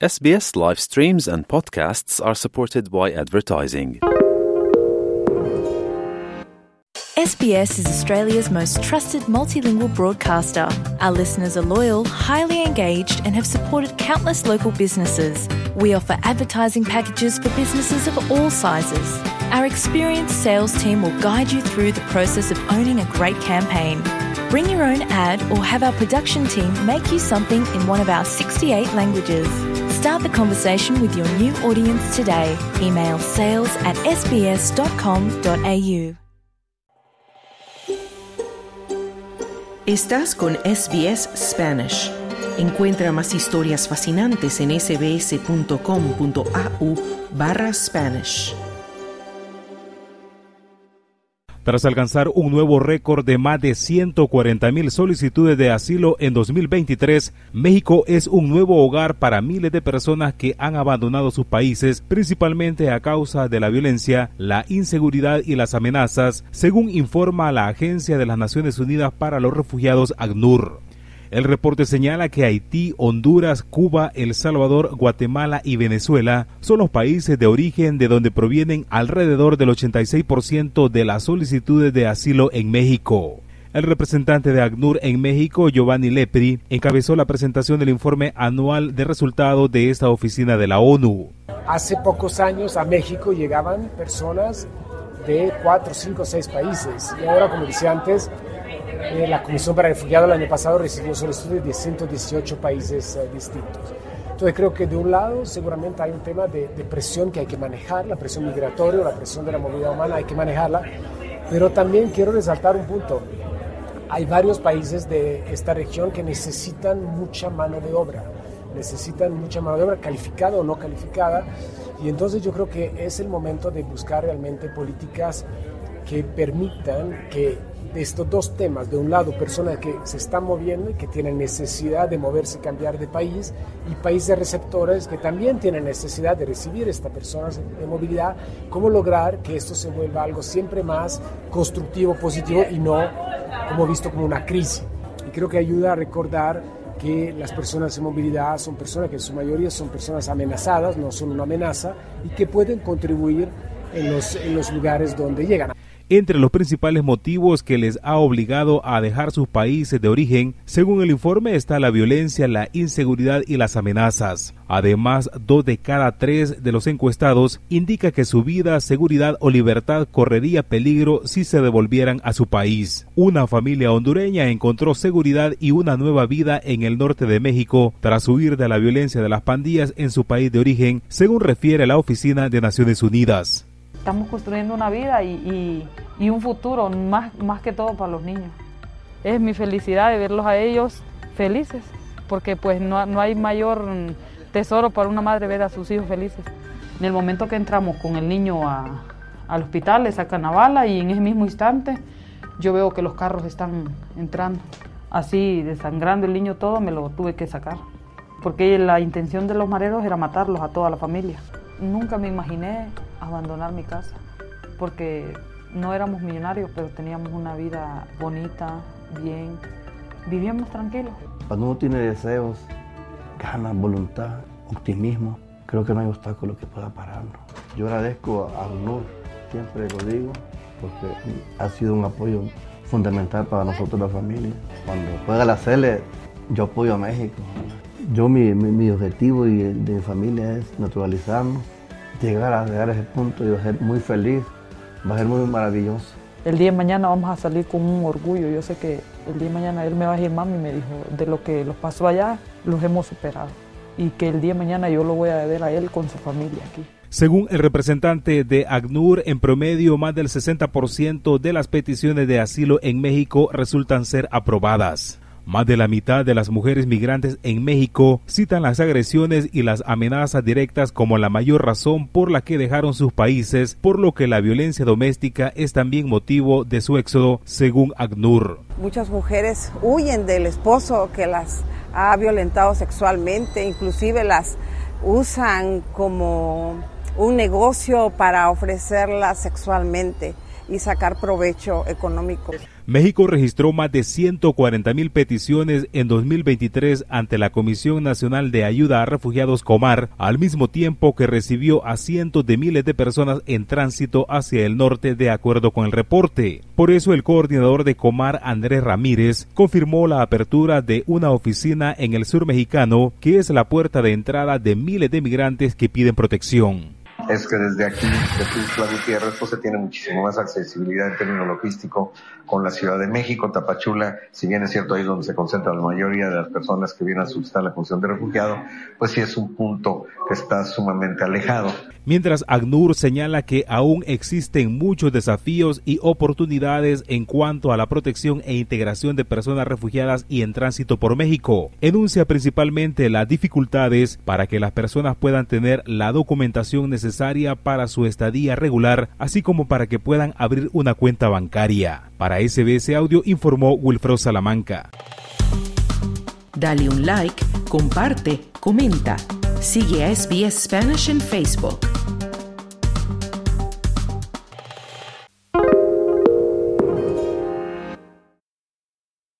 SBS live streams and podcasts are supported by advertising. SBS is Australia's most trusted multilingual broadcaster. Our listeners are loyal, highly engaged, and have supported countless local businesses. We offer advertising packages for businesses of all sizes. Our experienced sales team will guide you through the process of owning a great campaign. Bring your own ad or have our production team make you something in one of our 68 languages. Start the conversation with your new audience today. Email sales@sbs.com.au. Estás con SBS Spanish. Encuentra más historias fascinantes en sbs.com.au/Spanish. Tras alcanzar un nuevo récord de más de 140,000 solicitudes de asilo en 2023, México es un nuevo hogar para miles de personas que han abandonado sus países, principalmente a causa de la violencia, la inseguridad y las amenazas, según informa la Agencia de las Naciones Unidas para los Refugiados, ACNUR. El reporte señala que Haití, Honduras, Cuba, El Salvador, Guatemala y Venezuela son los países de origen de donde provienen alrededor del 86% de las solicitudes de asilo en México. El representante de ACNUR en México, Giovanni Lepri, encabezó la presentación del informe anual de resultados de esta oficina de la ONU. Hace pocos años a México llegaban personas de 4, 5, 6 países y ahora, como decía antes, la Comisión para Refugiados el año pasado recibió solicitudes de 118 países distintos. Entonces creo que de un lado seguramente hay un tema de presión que hay que manejar, la presión migratoria, la presión de la movilidad humana hay que manejarla, pero también quiero resaltar un punto. Hay varios países de esta región que necesitan mucha mano de obra calificada o no calificada, y entonces yo creo que es el momento de buscar realmente políticas que permitan que de estos dos temas, de un lado personas que se están moviendo y que tienen necesidad de moverse y cambiar de país, y países receptores que también tienen necesidad de recibir estas personas de movilidad, cómo lograr que esto se vuelva algo siempre más constructivo, positivo y no como visto como una crisis. Y creo que ayuda a recordar que las personas en movilidad son personas que en su mayoría son personas amenazadas, no son una amenaza, y que pueden contribuir en los lugares donde llegan. Entre los principales motivos que les ha obligado a dejar sus países de origen, según el informe, está la violencia, la inseguridad y las amenazas. Además, 2 de cada 3 de los encuestados indica que su vida, seguridad o libertad correría peligro si se devolvieran a su país. Una familia hondureña encontró seguridad y una nueva vida en el norte de México tras huir de la violencia de las pandillas en su país de origen, según refiere la Oficina de Naciones Unidas. Estamos construyendo una vida y un futuro, más que todo para los niños. Es mi felicidad de verlos a ellos felices, porque pues no hay mayor tesoro para una madre ver a sus hijos felices. En el momento que entramos con el niño al hospital, le sacan la bala y en ese mismo instante yo veo que los carros están entrando. Así, desangrando el niño todo, me lo tuve que sacar, porque la intención de los mareros era matarlos a toda la familia. Nunca me imaginé abandonar mi casa, porque no éramos millonarios, pero teníamos una vida bonita, bien, vivíamos tranquilos. Cuando uno tiene deseos, ganas, voluntad, optimismo, creo que no hay obstáculo que pueda pararnos. Yo agradezco a ACNUR, siempre lo digo, porque ha sido un apoyo fundamental para nosotros la familia. Cuando juega la Sele, yo apoyo a México. Yo mi objetivo y el de mi familia es naturalizarnos, llegar a ese punto y va a ser muy feliz, va a ser muy maravilloso. El día de mañana vamos a salir con un orgullo. Yo sé que el día de mañana él me va a decir, mami, me dijo, de lo que los pasó allá, los hemos superado. Y que el día de mañana yo lo voy a ver a él con su familia aquí. Según el representante de ACNUR, en promedio más del 60% de las peticiones de asilo en México resultan ser aprobadas. Más de la mitad de las mujeres migrantes en México citan las agresiones y las amenazas directas como la mayor razón por la que dejaron sus países, por lo que la violencia doméstica es también motivo de su éxodo, según ACNUR. Muchas mujeres huyen del esposo que las ha violentado sexualmente, inclusive las usan como un negocio para ofrecerlas sexualmente. y sacar provecho económico. México registró más de 140,000 peticiones en 2023 ante la Comisión Nacional de Ayuda a Refugiados Comar, al mismo tiempo que recibió a cientos de miles de personas en tránsito hacia el norte, de acuerdo con el reporte. Por eso el coordinador de Comar, Andrés Ramírez, confirmó la apertura de una oficina en el sur mexicano, que es la puerta de entrada de miles de migrantes que piden protección. Es que desde aquí, de Tuxtla Gutiérrez, pues se tiene muchísimo más accesibilidad en términos logístico con la Ciudad de México. Tapachula, si bien es cierto, ahí es donde se concentra la mayoría de las personas que vienen a solicitar la condición de refugiado, pues sí es un punto que está sumamente alejado. Mientras ACNUR señala que aún existen muchos desafíos y oportunidades en cuanto a la protección e integración de personas refugiadas y en tránsito por México, enuncia principalmente las dificultades para que las personas puedan tener la documentación necesaria para su estadía regular, así como para que puedan abrir una cuenta bancaria. Para SBS Audio informó Wilfredo Salamanca. Dale un like, comparte, comenta. Sigue a SBS Spanish en Facebook.